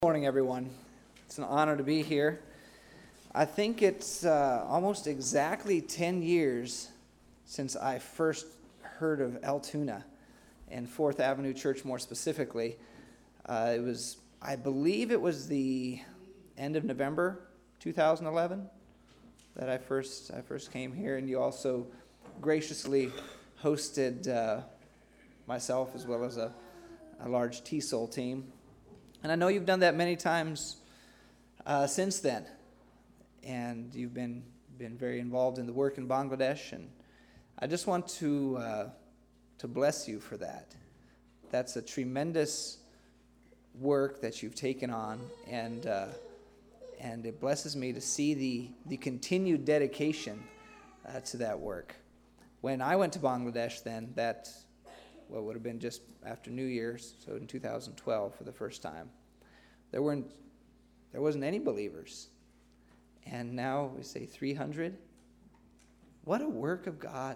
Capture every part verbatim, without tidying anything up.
Good morning, everyone. It's an honor to be here. I think it's uh, almost exactly ten years since I first heard of Altoona and Fourth Avenue Church more specifically. Uh, it was, I believe it was the end of November two thousand eleven that I first I first came here, and you also graciously hosted uh, myself as well as a, a large T-Soul team. And I know you've done that many times uh, since then, and you've been been very involved in the work in Bangladesh, and I just want to uh, to bless you for that. That's a tremendous work that you've taken on, and uh, and it blesses me to see the the continued dedication uh, to that work. When I went to Bangladesh, then that. What would have been just after New Year's, so in two thousand twelve for the first time. There weren't, there wasn't any believers. And now we say three hundred. What a work of God.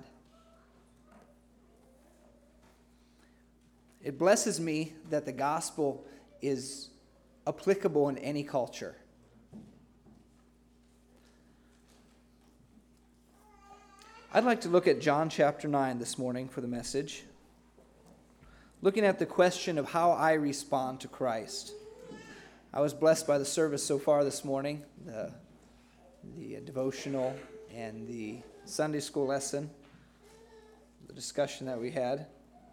It blesses me that the gospel is applicable in any culture. I'd like to look at John chapter nine this morning for the message. Looking at the question of how I respond to Christ. I was blessed by the service so far this morning, the, the devotional and the Sunday school lesson, the discussion that we had.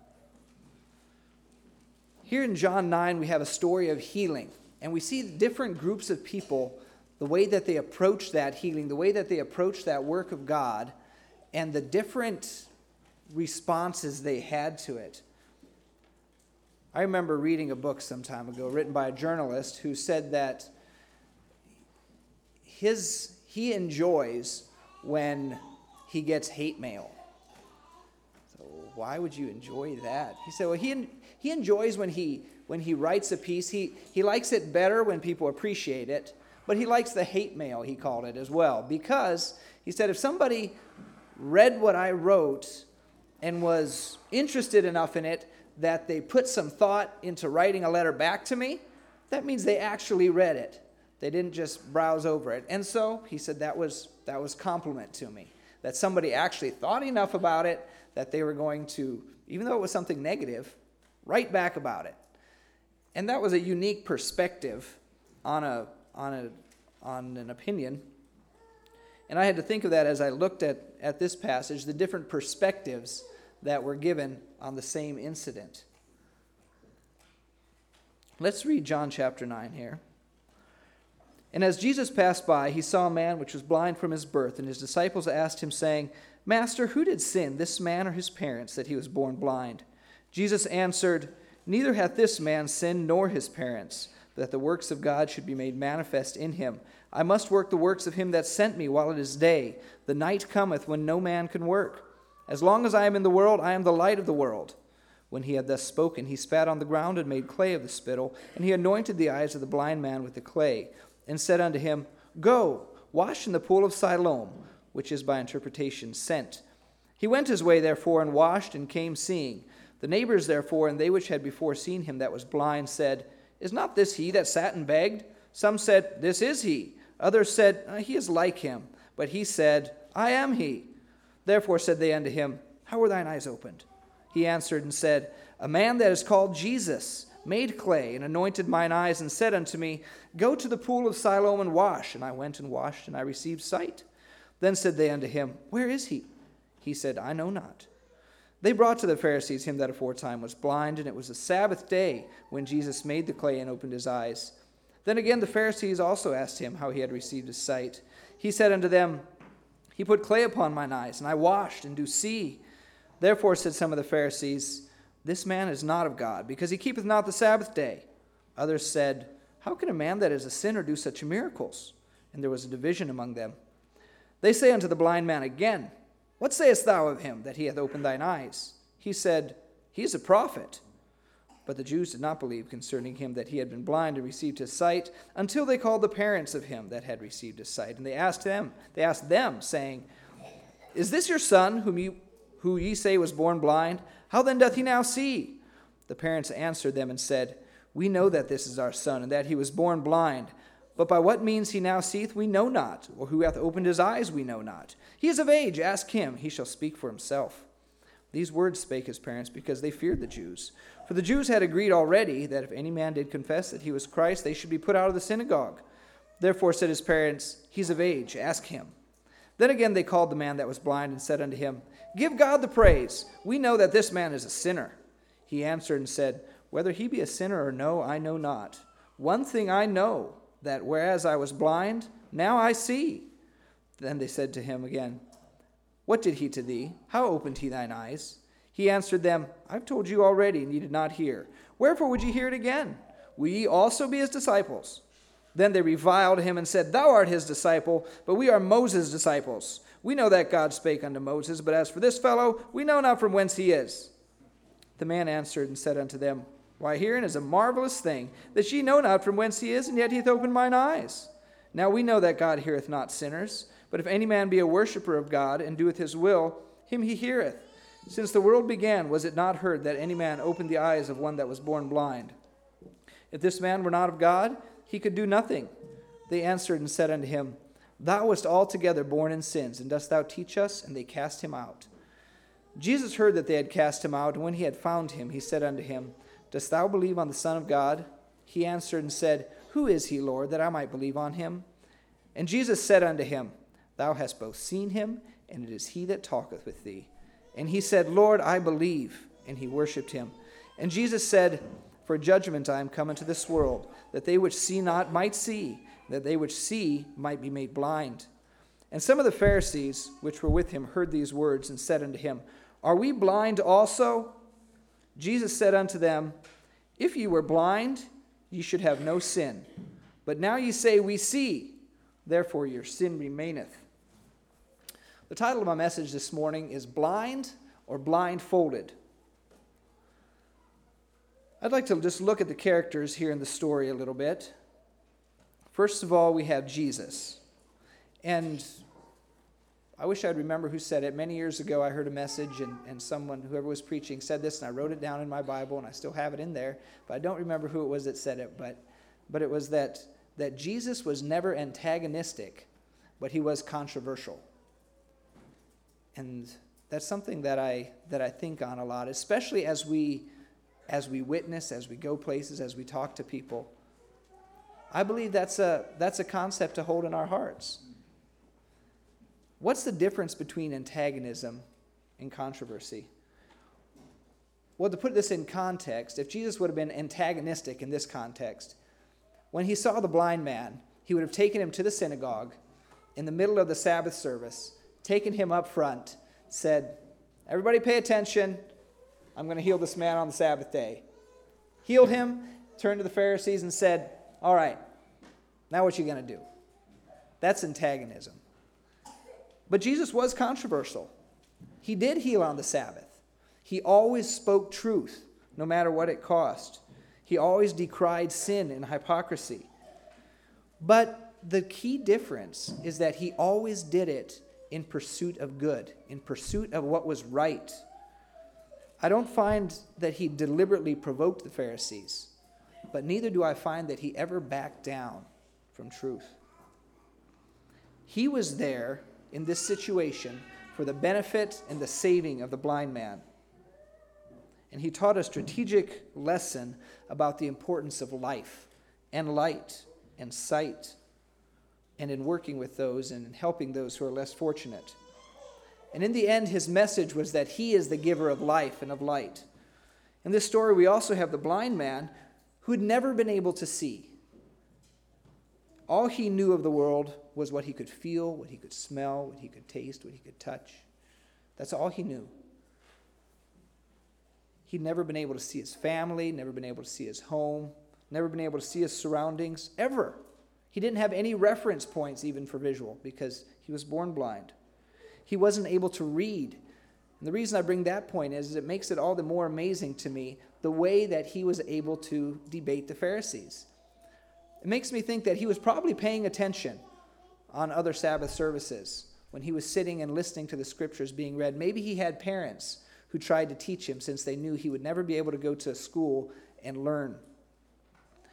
Here in John nine, we have a story of healing, and we see different groups of people, the way that they approach that healing, the way that they approach that work of God, and the different responses they had to it. I remember reading a book some time ago written by a journalist who said that his he enjoys when he gets hate mail. So why would you enjoy that? He said, well, he he enjoys when he when he writes a piece. He he likes it better when people appreciate it, but he likes the hate mail, he called it as well, because he said if somebody read what I wrote and was interested enough in it that they put some thought into writing a letter back to me, that means they actually read it. They didn't just browse over it. And so he said that was that was compliment to me, that somebody actually thought enough about it that they were going to, even though it was something negative, write back about it. And that was a unique perspective on a on a on an opinion. And I had to think of that as I looked at, at this passage, the different perspectives that were given on the same incident. Let's read John chapter nine here. And as Jesus passed by, he saw a man which was blind from his birth, and his disciples asked him, saying, Master, who did sin, this man or his parents, that he was born blind? Jesus answered, Neither hath this man sinned nor his parents, but that the works of God should be made manifest in him. I must work the works of him that sent me while it is day. The night cometh when no man can work. As long as I am in the world, I am the light of the world. When he had thus spoken, he spat on the ground and made clay of the spittle, and he anointed the eyes of the blind man with the clay, and said unto him, Go, wash in the pool of Siloam, which is by interpretation sent. He went his way, therefore, and washed, and came seeing. The neighbors, therefore, and they which had before seen him that was blind, said, Is not this he that sat and begged? Some said, This is he. Others said, He is like him. But he said, I am he. Therefore said they unto him, How were thine eyes opened? He answered and said, A man that is called Jesus made clay, and anointed mine eyes, and said unto me, Go to the pool of Siloam and wash. And I went and washed, and I received sight. Then said they unto him, Where is he? He said, I know not. They brought to the Pharisees him that aforetime was blind, and it was the Sabbath day when Jesus made the clay and opened his eyes. Then again the Pharisees also asked him how he had received his sight. He said unto them, He put clay upon mine eyes, and I washed, and do see. Therefore said some of the Pharisees, This man is not of God, because he keepeth not the Sabbath day. Others said, How can a man that is a sinner do such miracles? And there was a division among them. They say unto the blind man again, What sayest thou of him, that he hath opened thine eyes? He said, He is a prophet. But the Jews did not believe concerning him that he had been blind and received his sight, until they called the parents of him that had received his sight. And they asked them, they asked them, saying, Is this your son, whom you who ye say was born blind? How then doth he now see? The parents answered them and said, We know that this is our son, and that he was born blind. But by what means he now seeth, we know not, or who hath opened his eyes, we know not. He is of age, ask him, he shall speak for himself. These words spake his parents, because they feared the Jews. For the Jews had agreed already that if any man did confess that he was Christ, they should be put out of the synagogue. Therefore said his parents, He is of age, ask him. Then again they called the man that was blind, and said unto him, Give God the praise. We know that this man is a sinner. He answered and said, Whether he be a sinner or no, I know not. One thing I know, that whereas I was blind, now I see. Then they said to him again, What did he to thee? How opened he thine eyes? He answered them, I've told you already, and ye did not hear. Wherefore would ye hear it again? Will ye also be his disciples? Then they reviled him and said, Thou art his disciple, but we are Moses' disciples. We know that God spake unto Moses, but as for this fellow, we know not from whence he is. The man answered and said unto them, Why, herein is a marvelous thing, that ye know not from whence he is, and yet he hath opened mine eyes. Now we know that God heareth not sinners, but if any man be a worshipper of God, and doeth his will, him he heareth. Since the world began, was it not heard that any man opened the eyes of one that was born blind? If this man were not of God, he could do nothing. They answered and said unto him, Thou wast altogether born in sins, and dost thou teach us? And they cast him out. Jesus heard that they had cast him out, and when he had found him, he said unto him, Dost thou believe on the Son of God? He answered and said, Who is he, Lord, that I might believe on him? And Jesus said unto him, Thou hast both seen him, and it is he that talketh with thee. And he said, Lord, I believe. And he worshipped him. And Jesus said, For judgment I am come into this world, that they which see not might see, that they which see might be made blind. And some of the Pharisees which were with him heard these words, and said unto him, Are we blind also? Jesus said unto them, If ye were blind, ye should have no sin. But now ye say, We see, therefore your sin remaineth. The title of my message this morning is Blind or Blindfolded. I'd like to just look at the characters here in the story a little bit. First of all, we have Jesus. And I wish I'd remember who said it. Many years ago, I heard a message, and, and someone, whoever was preaching, said this, and I wrote it down in my Bible, and I still have it in there, but I don't remember who it was that said it, but, but it was that, that Jesus was never antagonistic, but he was controversial. And that's something that I that I think on a lot, especially as we as we witness, as we go places, as we talk to people. I believe that's a that's a concept to hold in our hearts. What's the difference between antagonism and controversy? Well, to put this in context, if Jesus would have been antagonistic in this context, when he saw the blind man, he would have taken him to the synagogue in the middle of the Sabbath service, taken him up front, said, Everybody pay attention. I'm going to heal this man on the Sabbath day. Healed him, turned to the Pharisees and said, All right, now what you going to do? That's antagonism. But Jesus was controversial. He did heal on the Sabbath. He always spoke truth, no matter what it cost. He always decried sin and hypocrisy. But the key difference is that he always did it in pursuit of good, in pursuit of what was right. I don't find that he deliberately provoked the Pharisees, but neither do I find that he ever backed down from truth. He was there in this situation for the benefit and the saving of the blind man. And he taught a strategic lesson about the importance of life and light and sight, and in working with those and in helping those who are less fortunate. And in the end, his message was that he is the giver of life and of light. In this story, we also have the blind man who had never been able to see. All he knew of the world was what he could feel, what he could smell, what he could taste, what he could touch. That's all he knew. He'd never been able to see his family, never been able to see his home, never been able to see his surroundings, ever. He didn't have any reference points even for visual because he was born blind. He wasn't able to read. And the reason I bring that point is, is it makes it all the more amazing to me the way that he was able to debate the Pharisees. It makes me think that he was probably paying attention on other Sabbath services when he was sitting and listening to the scriptures being read. Maybe he had parents who tried to teach him since they knew he would never be able to go to school and learn.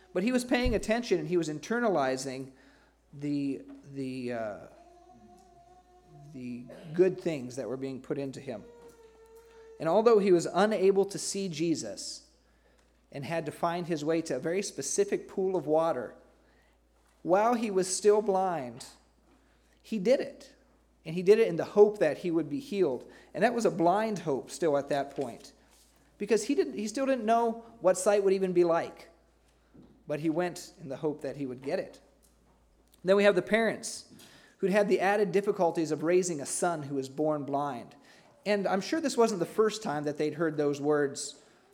But he was paying attention and he was internalizing the, the, uh, the good things that were being put into him. And although he was unable to see Jesus and had to find his way to a very specific pool of water, while he was still blind, he did it. And he did it in the hope that he would be healed. And that was a blind hope still at that point. Because he didn't he still didn't know what sight would even be like. But he went in the hope that he would get it. Then we have the parents who'd had the added difficulties of raising a son who was born blind. And I'm sure this wasn't the first time that they'd heard those words.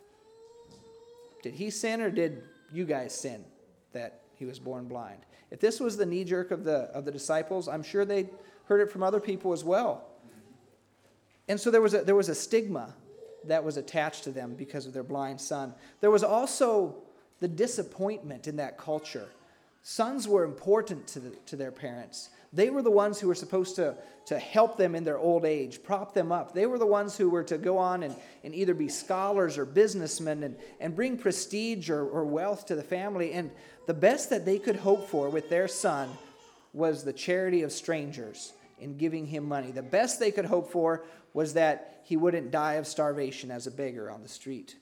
Did he sin or did you guys sin that he was born blind? If this was the knee jerk of the of the disciples, I'm sure they heard it from other people as well. And so there was a there was a stigma that was attached to them because of their blind son. There was also the disappointment in that culture. Sons were important to the, to their parents. They were the ones who were supposed to, to help them in their old age, prop them up. They were the ones who were to go on and, and either be scholars or businessmen and, and bring prestige or, or wealth to the family. And the best that they could hope for with their son was the charity of strangers in giving him money. The best they could hope for was that he wouldn't die of starvation as a beggar on the street.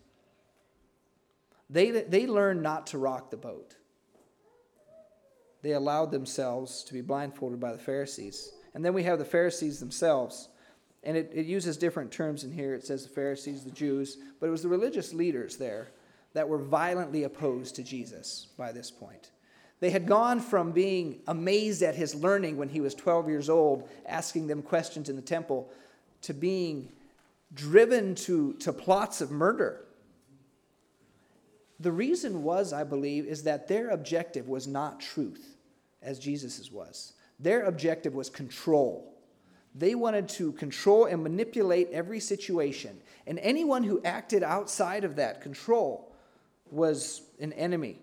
They, they learned not to rock the boat. They allowed themselves to be blindfolded by the Pharisees. And then we have the Pharisees themselves. And it, it uses different terms in here. It says the Pharisees, the Jews. But it was the religious leaders there that were violently opposed to Jesus by this point. They had gone from being amazed at his learning when he was twelve years old, asking them questions in the temple, to being driven to, to plots of murder. The reason was, I believe, is that their objective was not truth, as Jesus's was. Their objective was control. They wanted to control and manipulate every situation. And anyone who acted outside of that control was an enemy.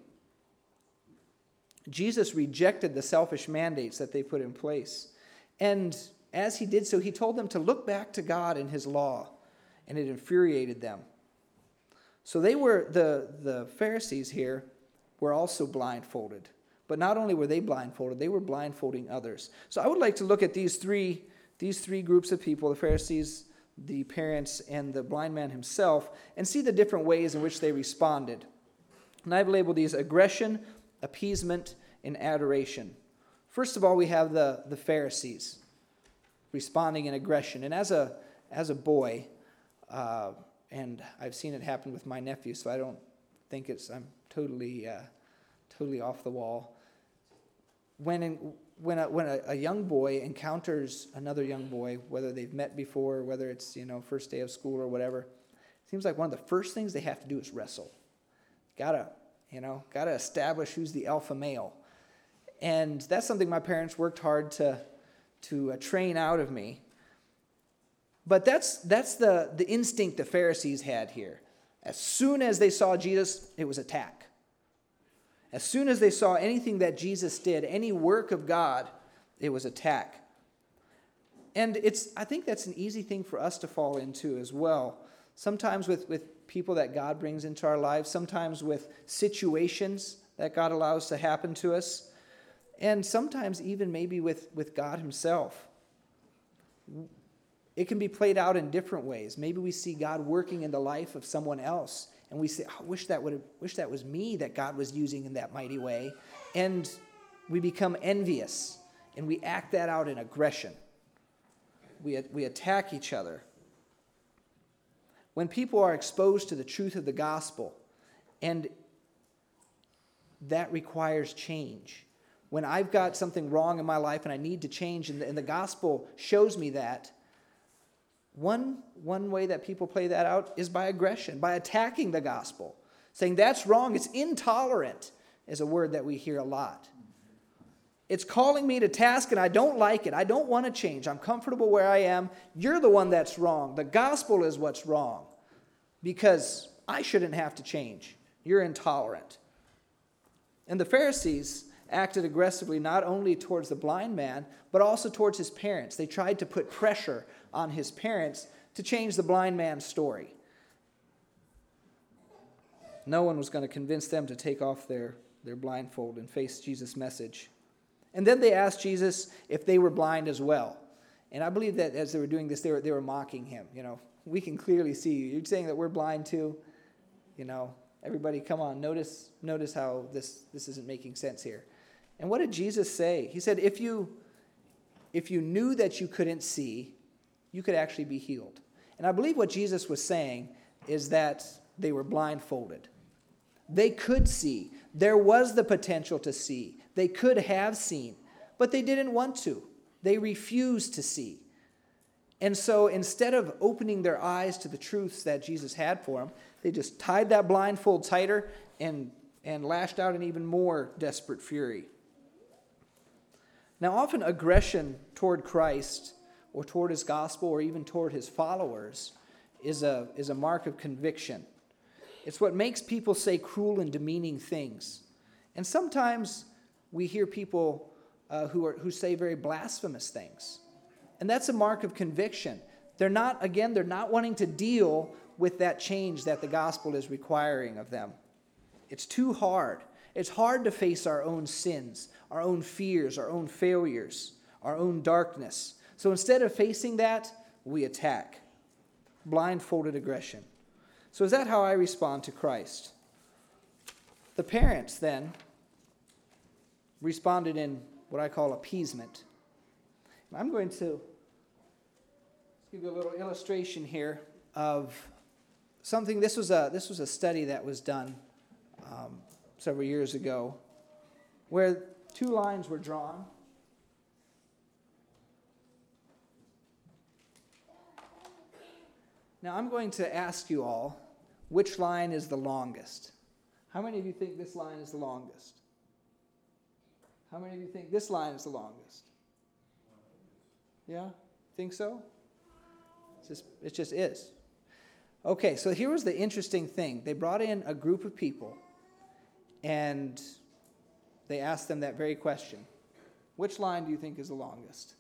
Jesus rejected the selfish mandates that they put in place. And as he did so, he told them to look back to God and his law. And it infuriated them. So they were, the, the Pharisees here were also blindfolded. But not only were they blindfolded, they were blindfolding others. So I would like to look at these three, these three groups of people, the Pharisees, the parents, and the blind man himself, and see the different ways in which they responded. And I've labeled these aggression, appeasement, and adoration. First of all, we have the, the Pharisees responding in aggression. And as a, as a boy, uh, and I've seen it happen with my nephew, so I don't think it's I'm totally, uh, totally off the wall. When in, when a, when a, a young boy encounters another young boy, whether they've met before, whether it's you know first day of school or whatever, it seems like one of the first things they have to do is wrestle. Gotta you know gotta establish who's the alpha male, and that's something my parents worked hard to to uh, train out of me. But that's that's the, the instinct the Pharisees had here. As soon as they saw Jesus, it was attack. As soon as they saw anything that Jesus did, any work of God, it was attack. And it's I think that's an easy thing for us to fall into as well. Sometimes with, with people that God brings into our lives, sometimes with situations that God allows to happen to us, and sometimes even maybe with, with God himself. It can be played out in different ways. Maybe we see God working in the life of someone else, and we say, I wish that would wish that was me that God was using in that mighty way. And we become envious, and we act that out in aggression. We, we attack each other. When people are exposed to the truth of the gospel, and that requires change. When I've got something wrong in my life and I need to change, and the, and the gospel shows me that, One, one way that people play that out is by aggression, by attacking the gospel. Saying that's wrong, it's intolerant, is a word that we hear a lot. It's calling me to task and I don't like it. I don't want to change. I'm comfortable where I am. You're the one that's wrong. The gospel is what's wrong because I shouldn't have to change. You're intolerant. And the Pharisees acted aggressively not only towards the blind man, but also towards his parents. They tried to put pressure on his parents to change the blind man's story. No one was going to convince them to take off their, their blindfold and face Jesus' message. And then they asked Jesus if they were blind as well. And I believe that as they were doing this, they were, they were mocking him. You know, we can clearly see you. You're saying that we're blind too? You know, everybody, come on, notice notice how this, this isn't making sense here. And what did Jesus say? He said, if you, if you knew that you couldn't see, you could actually be healed. And I believe what Jesus was saying is that they were blindfolded. They could see. There was the potential to see. They could have seen, but they didn't want to. They refused to see. And so instead of opening their eyes to the truths that Jesus had for them, they just tied that blindfold tighter and, and lashed out in even more desperate fury. Now, often aggression toward Christ or toward his gospel or even toward his followers is a, is a mark of conviction. It's what makes people say cruel and demeaning things. And sometimes we hear people uh, who are who say very blasphemous things. And that's a mark of conviction. They're not, again, they're not wanting to deal with that change that the gospel is requiring of them. It's too hard. It's hard to face our own sins, our own fears, our own failures, our own darkness. So instead of facing that, we attack. Blindfolded aggression. So is that how I respond to Christ? The parents then responded in what I call appeasement. I'm going to give you a little illustration here of something. This was a this was a study that was done um, several years ago, where two lines were drawn. Now I'm going to ask you all, which line is the longest? How many of you think this line is the longest? How many of you think this line is the longest? Yeah? Think so? It's just, it just is. Okay, so here was the interesting thing. They brought in a group of people, and they asked them that very question. Which line do you think is the longest?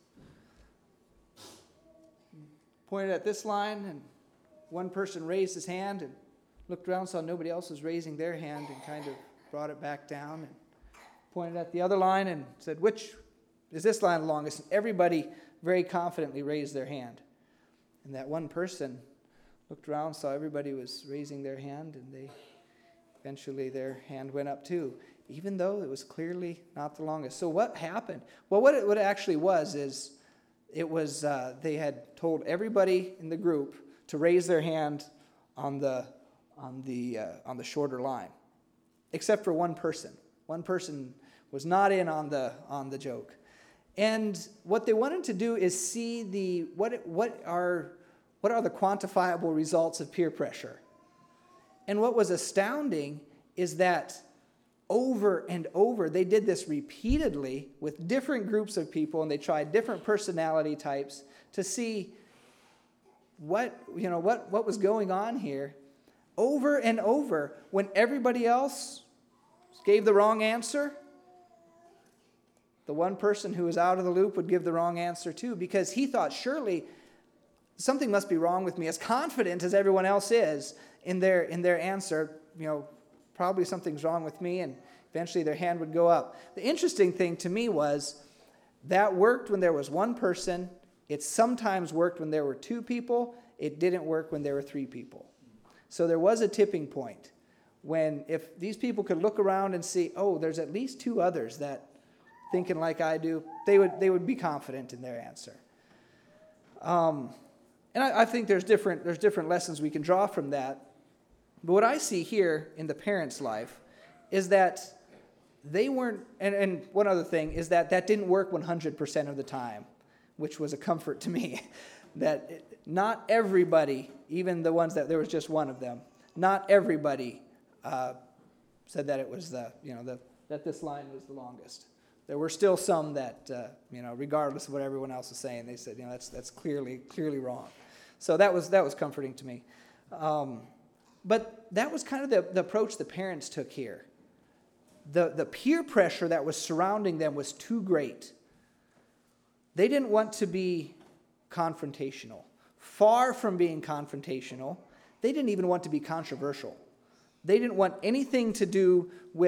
Pointed at this line, and one person raised his hand and looked around, saw nobody else was raising their hand, and kind of brought it back down, and pointed at the other line and said, which is this line the longest? And everybody very confidently raised their hand. And that one person looked around, saw everybody was raising their hand, and they eventually their hand went up too, even though it was clearly not the longest. So what happened? Well, what it, what it actually was is it was uh, they had told everybody in the group to raise their hand on the on the uh, on the shorter line, except for one person. One person was not in on the on the joke. And what they wanted to do is see the what what are what are the quantifiable results of peer pressure. And what was astounding is that over and over they did this repeatedly with different groups of people, and they tried different personality types to see what you know what what was going on here. Over and over, when everybody else gave the wrong answer, the one person who was out of the loop would give the wrong answer too, because he thought, surely something must be wrong with me. As confident as everyone else is in their in their answer, you know, probably something's wrong with me, and eventually their hand would go up. The interesting thing to me was that worked when there was one person. It sometimes worked when there were two people. It didn't work when there were three people. So there was a tipping point when if these people could look around and see, oh, there's at least two others that thinking like I do, they would they would be confident in their answer. Um, and I, I think there's different there's different lessons we can draw from that. But what I see here in the parents' life is that they weren't, and, and one other thing is that that didn't work one hundred percent of the time, which was a comfort to me. That it, not everybody, even the ones that there was just one of them, not everybody uh, said that it was the, you know, the, that this line was the longest. There were still some that, uh, you know, regardless of what everyone else was saying, they said, you know, that's that's clearly clearly wrong. So that was that was comforting to me. Um, but that was kind of the, the approach the parents took here. The the peer pressure that was surrounding them was too great. They didn't want to be confrontational. Far from being confrontational, they didn't even want to be controversial. They didn't want anything to do with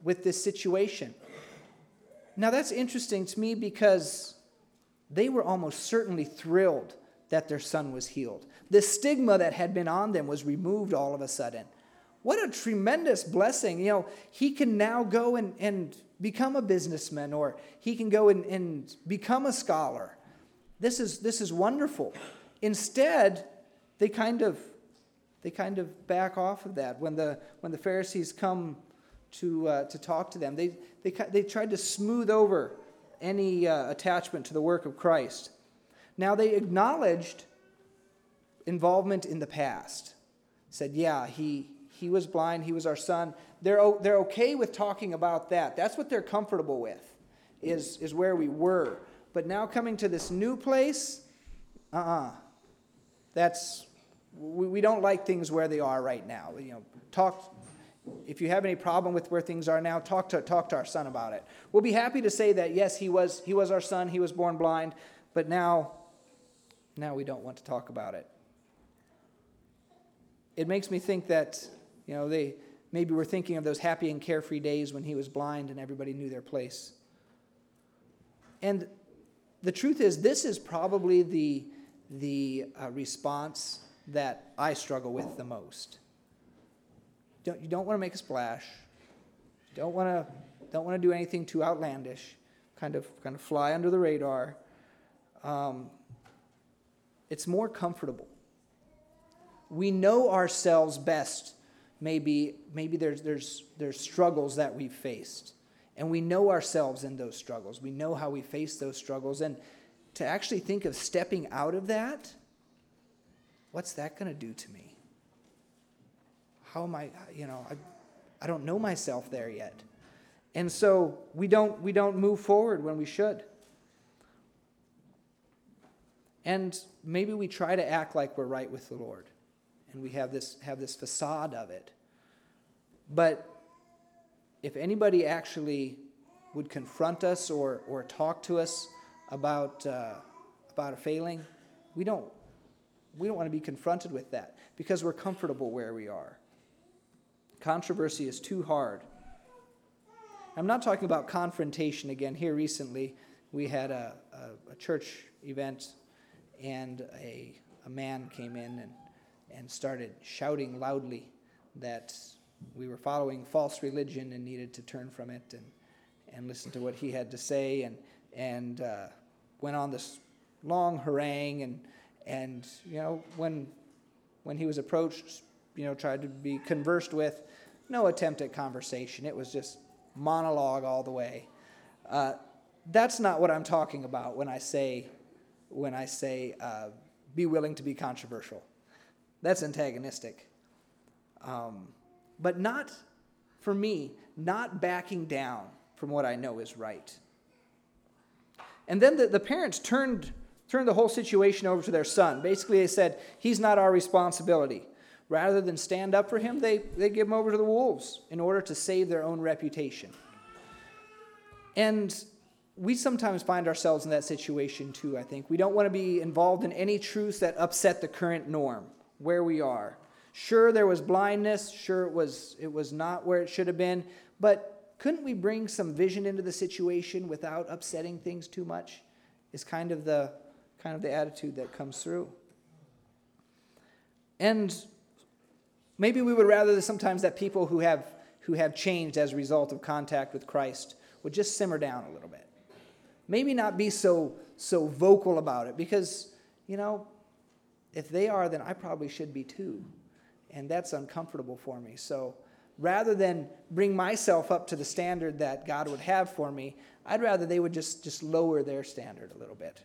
with this situation. Now that's interesting to me because they were almost certainly thrilled that their son was healed. The stigma that had been on them was removed all of a sudden. What a tremendous blessing. You know, he can now go and, and become a businessman, or he can go and, and become a scholar. This is this is wonderful. Instead, they kind of they kind of back off of that. When the when the Pharisees come to uh, to talk to them, they they they tried to smooth over any uh, attachment to the work of Christ. Now they acknowledged involvement in the past. Said, yeah, he he was blind, he was our son. They're they're okay with talking about that. That's what they're comfortable with, is is where we were. But now coming to this new place, uh-uh. That's we, we don't like things where they are right now. You know, talk. If you have any problem with where things are now, talk to talk to our son about it. We'll be happy to say that yes, he was he was our son, he was born blind, but now, now we don't want to talk about it. It makes me think that, you know, they maybe were thinking of those happy and carefree days when he was blind and everybody knew their place. And the truth is, this is probably the the uh, response that I struggle with the most. Don't, you don't want to make a splash. You don't want to don't want to do anything too outlandish. Kind of kind of fly under the radar. Um, it's more comfortable. We know ourselves best. Maybe maybe there's there's there's struggles that we've faced, and we know ourselves in those struggles. We know how we face those struggles, and to actually think of stepping out of that, what's that going to do to me? How am I, you know, I, I don't know myself there yet. And so we don't we don't move forward when we should. And maybe we try to act like we're right with the Lord. And we have this have this facade of it. But if anybody actually would confront us or or talk to us about uh, about a failing, we don't we don't want to be confronted with that because we're comfortable where we are. Controversy is too hard. I'm not talking about confrontation again. Here recently, we had a, a, a church event, and a, a man came in and, and started shouting loudly that we were following false religion and needed to turn from it and, and listen to what he had to say, and and uh, went on this long harangue, and and you know when when he was approached, you know, tried to be conversed with, no attempt at conversation. It was just monologue all the way. Uh, that's not what I'm talking about when I say when I say uh, be willing to be controversial. That's antagonistic. Um, but not, for me, not backing down from what I know is right. And then the, the parents turned turned the whole situation over to their son. Basically, they said, he's not our responsibility. Rather than stand up for him, they, they give him over to the wolves in order to save their own reputation. And we sometimes find ourselves in that situation too, I think. We don't want to be involved in any truths that upset the current norm, where we are. Sure, there was blindness. Sure, it was it was not where it should have been. But couldn't we bring some vision into the situation without upsetting things too much? Is kind of the kind of the attitude that comes through. And maybe we would rather sometimes that people who have who have changed as a result of contact with Christ would just simmer down a little bit. Maybe not be so so vocal about it, because, you know, if they are, then I probably should be too. And that's uncomfortable for me. So rather than bring myself up to the standard that God would have for me, I'd rather they would just, just lower their standard a little bit.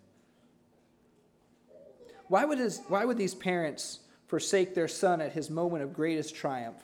Why would his, why would these parents forsake their son at his moment of greatest triumph?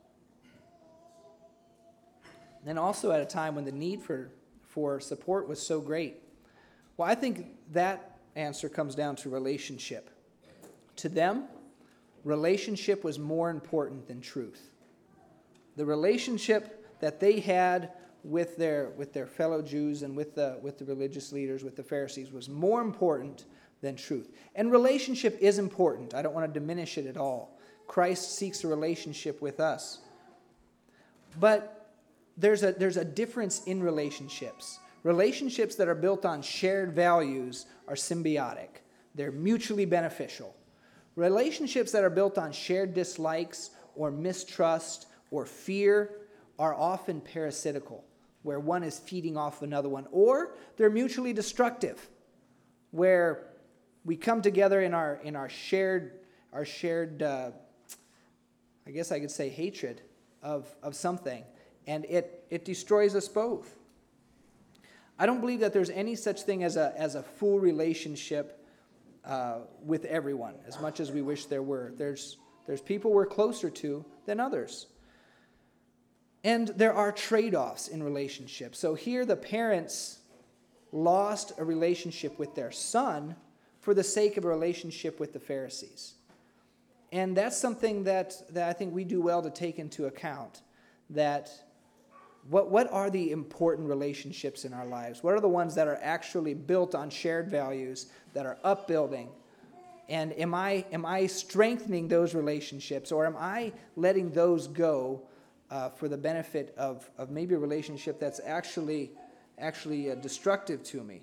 And also at a time when the need for, for support was so great. Well, I think that answer comes down to relationship. To them, relationship was more important than truth. The relationship that they had with their with their fellow Jews and with the with the religious leaders, with the Pharisees, was more important than truth. And relationship is important. I don't want to diminish it at all. Christ seeks a relationship with us. But there's a there's a difference in relationships. Relationships that are built on shared values are symbiotic. They're mutually beneficial. Relationships that are built on shared dislikes or mistrust or fear are often parasitical, where one is feeding off another one, or they're mutually destructive, where we come together in our in our shared our shared uh, I guess I could say hatred of of something, and it it destroys us both. I don't believe that there's any such thing as a as a full relationship uh, with everyone, as much as we wish there were. There's there's people we're closer to than others. And there are trade-offs in relationships. So here the parents lost a relationship with their son for the sake of a relationship with the Pharisees. And that's something that, that I think we do well to take into account, that what, what are the important relationships in our lives? What are the ones that are actually built on shared values, that are upbuilding? And am I, am I strengthening those relationships, or am I letting those go Uh, for the benefit of, of maybe a relationship that's actually actually uh, destructive to me?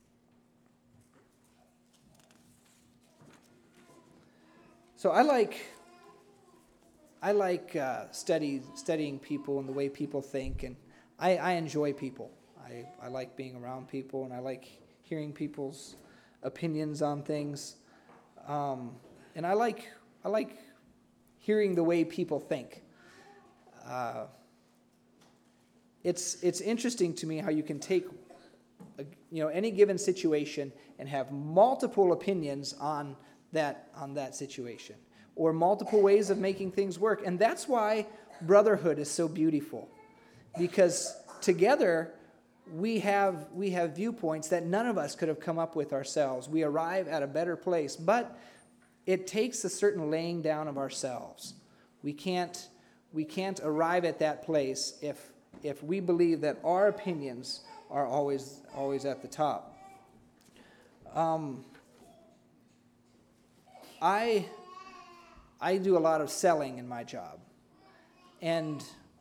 So I like I like uh, study studying people and the way people think, and I, I enjoy people. I, I like being around people, and I like hearing people's opinions on things, um, and I like I like hearing the way people think. Uh, it's it's interesting to me how you can take a, you know any given situation and have multiple opinions on that on that situation, or multiple ways of making things work. And that's why brotherhood is so beautiful, because together we have we have viewpoints that none of us could have come up with ourselves. We arrive at a better place, but it takes a certain laying down of ourselves. We can't We can't arrive at that place if if we believe that our opinions are always always at the top. Um, I I do a lot of selling in my job, and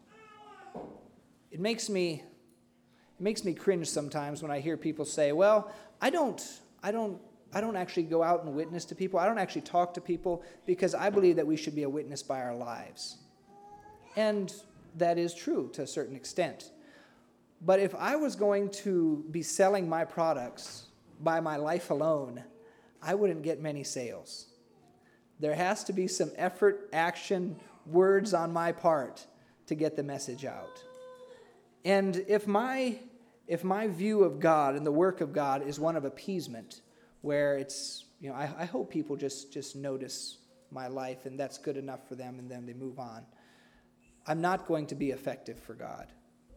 it makes me it makes me cringe sometimes when I hear people say, "Well, I don't I don't I don't actually go out and witness to people. I don't actually talk to people because I believe that we should be a witness by our lives." And that is true to a certain extent. But if I was going to be selling my products by my life alone, I wouldn't get many sales. There has to be some effort, action, words on my part to get the message out. And if my if my view of God and the work of God is one of appeasement, where it's, you know, I, I hope people just, just notice my life and that's good enough for them and then they move on, I'm not going to be effective for God.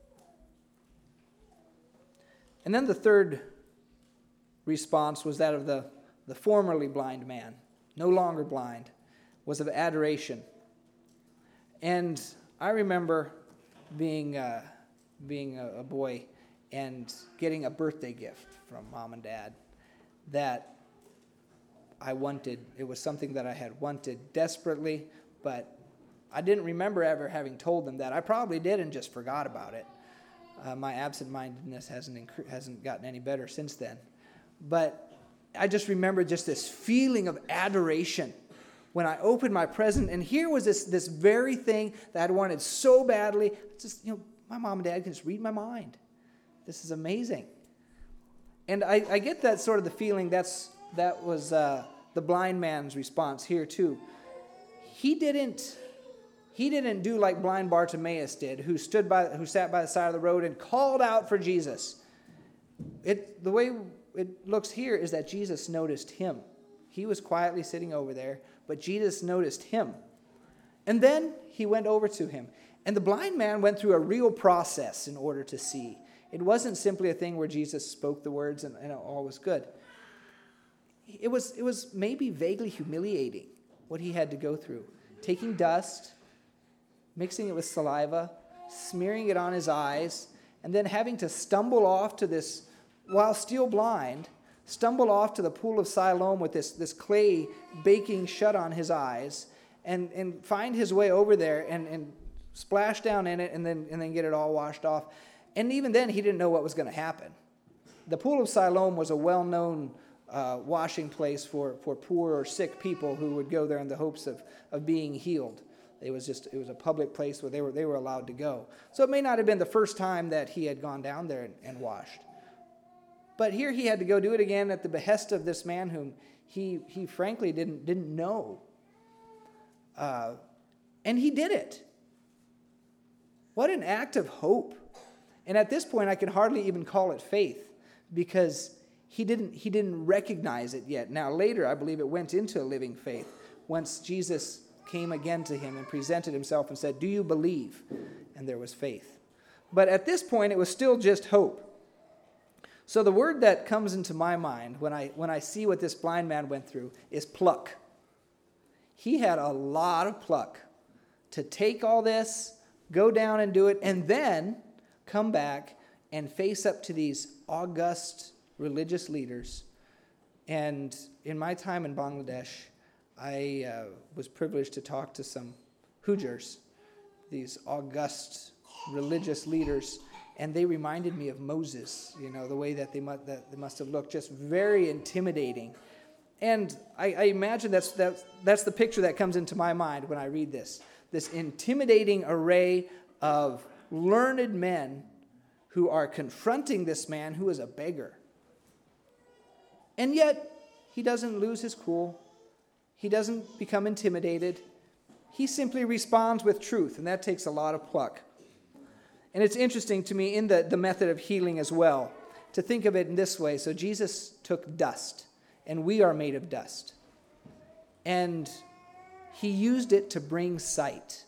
And then the third response was that of the, the formerly blind man, no longer blind, was of adoration. And I remember being uh, being a, a boy and getting a birthday gift from mom and dad that I wanted. It was something that I had wanted desperately, but I didn't remember ever having told them that. I probably did and just forgot about it. Uh, my absent-mindedness hasn't inc- hasn't gotten any better since then. But I just remember just this feeling of adoration when I opened my present, and here was this this very thing that I wanted so badly. Just, you know, my mom and dad can just read my mind. This is amazing. And I, I get that sort of the feeling that's that was uh, the blind man's response here too. He didn't. He didn't do like blind Bartimaeus did, who stood by, who sat by the side of the road and called out for Jesus. It, the way it looks here is that Jesus noticed him. He was quietly sitting over there, but Jesus noticed him. And then he went over to him. And the blind man went through a real process in order to see. It wasn't simply a thing where Jesus spoke the words and, and all was good. It was, it was maybe vaguely humiliating what he had to go through. Taking dust, mixing it with saliva, smearing it on his eyes, and then having to stumble off to this, while still blind, stumble off to the pool of Siloam with this, this clay baking shut on his eyes, and, and find his way over there and, and splash down in it and then and then get it all washed off. And even then, he didn't know what was going to happen. The Pool of Siloam was a well-known uh, washing place for, for poor or sick people who would go there in the hopes of, of being healed. It was just it was a public place where they were they were allowed to go. So it may not have been the first time that he had gone down there and, and washed. But here he had to go do it again at the behest of this man whom he he frankly didn't didn't know. Uh, and he did it. What an act of hope. And at this point, I can hardly even call it faith, because he didn't he didn't recognize it yet. Now later, I believe it went into a living faith once Jesus came again to him and presented himself and said, "Do you believe?" And there was faith. But at this point, it was still just hope. So the word that comes into my mind when I when I see what this blind man went through is pluck. He had a lot of pluck to take all this, go down and do it, and then come back and face up to these august religious leaders. And in my time in Bangladesh, I uh, was privileged to talk to some Hujars, these august religious leaders, and they reminded me of Moses, you know, the way that they must, that they must have looked, just very intimidating. And I, I imagine that's, that's, that's the picture that comes into my mind when I read this, this intimidating array of learned men who are confronting this man who is a beggar. And yet, he doesn't lose his cool. He doesn't become intimidated. He simply responds with truth, and that takes a lot of pluck. And it's interesting to me in the, the method of healing as well, to think of it in this way. So Jesus took dust, and we are made of dust. And he used it to bring sight,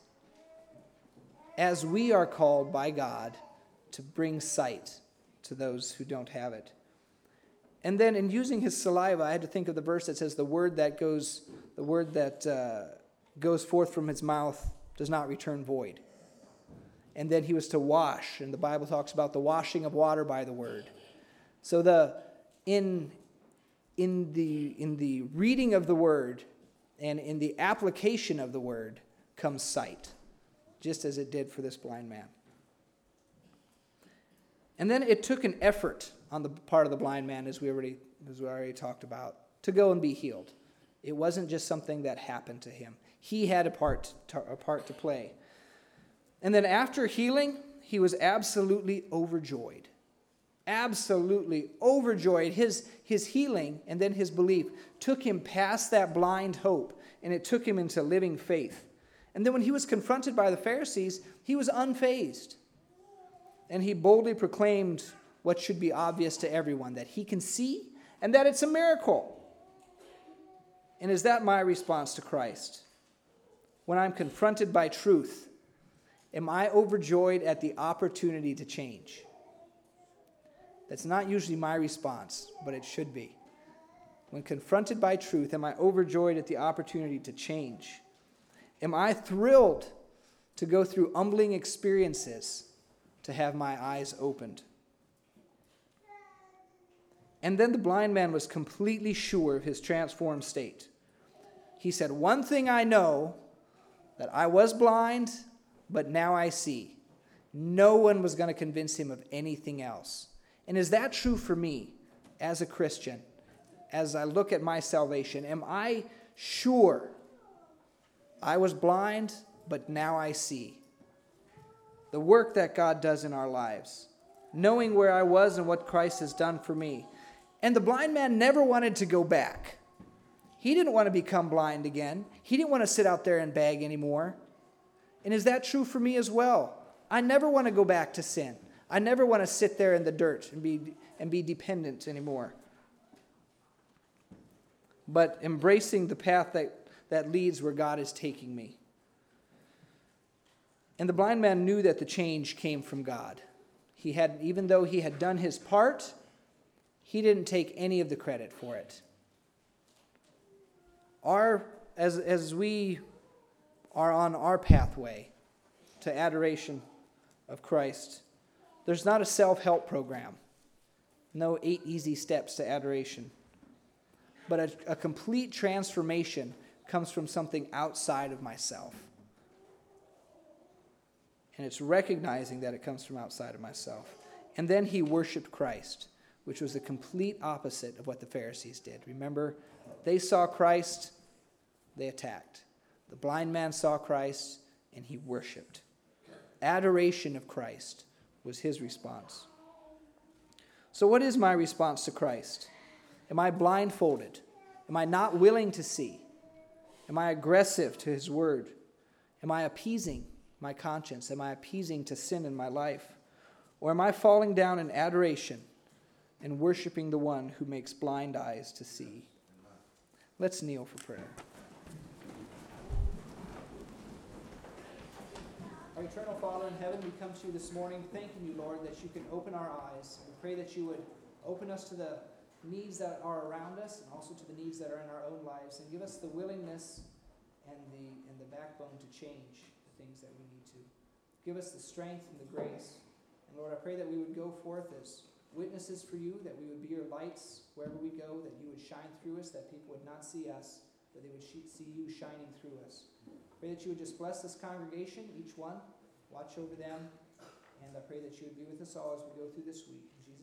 as we are called by God to bring sight to those who don't have it. And then in using his saliva, I had to think of the verse that says the word that goes, the word that uh, goes forth from his mouth does not return void. And then he was to wash, and the Bible talks about the washing of water by the word. So the in in the in the reading of the word and in the application of the word comes sight, just as it did for this blind man. And then it took an effort on the part of the blind man, as we already as we already talked about, to go and be healed. It wasn't just something that happened to him. He had a part to, a part to play. And then after healing, he was absolutely overjoyed. Absolutely overjoyed. His, his healing and then his belief took him past that blind hope, and it took him into living faith. And then when he was confronted by the Pharisees, he was unfazed. And he boldly proclaimed what should be obvious to everyone, that he can see and that it's a miracle. And is that my response to Christ? When I'm confronted by truth, am I overjoyed at the opportunity to change? That's not usually my response, but it should be. When confronted by truth, am I overjoyed at the opportunity to change? Am I thrilled to go through humbling experiences to have my eyes opened? And then the blind man was completely sure of his transformed state. He said, "One thing I know, that I was blind, but now I see." No one was going to convince him of anything else. And is that true for me as a Christian? As I look at my salvation, am I sure I was blind, but now I see? The work that God does in our lives, knowing where I was and what Christ has done for me. And the blind man never wanted to go back. He didn't want to become blind again. He didn't want to sit out there and beg anymore. And is that true for me as well? I never want to go back to sin. I never want to sit there in the dirt and be and be dependent anymore. But embracing the path that, that leads where God is taking me. And the blind man knew that the change came from God. He had, even though he had done his part, he didn't take any of the credit for it. Our, as, as we are on our pathway to adoration of Christ, there's not a self-help program. No eight easy steps to adoration. But a, a complete transformation comes from something outside of myself. And it's recognizing that it comes from outside of myself. And then he worshiped Christ, which was the complete opposite of what the Pharisees did. Remember, they saw Christ, they attacked. The blind man saw Christ, and he worshiped. Adoration of Christ was his response. So what is my response to Christ? Am I blindfolded? Am I not willing to see? Am I aggressive to his word? Am I appeasing my conscience? Am I appeasing to sin in my life? Or am I falling down in adoration and worshiping the one who makes blind eyes to see? Let's kneel for prayer. Our eternal Father in heaven, we come to you this morning thanking you, Lord, that you can open our eyes. We pray that you would open us to the needs that are around us and also to the needs that are in our own lives, and give us the willingness and the and the backbone to change the things that we need to. Give us the strength and the grace. And Lord, I pray that we would go forth as witnesses for you, that we would be your lights wherever we go, that you would shine through us, that people would not see us, but they would see you shining through us. Pray that you would just bless this congregation, each one, watch over them, and I pray that you would be with us all as we go through this week. In Jesus'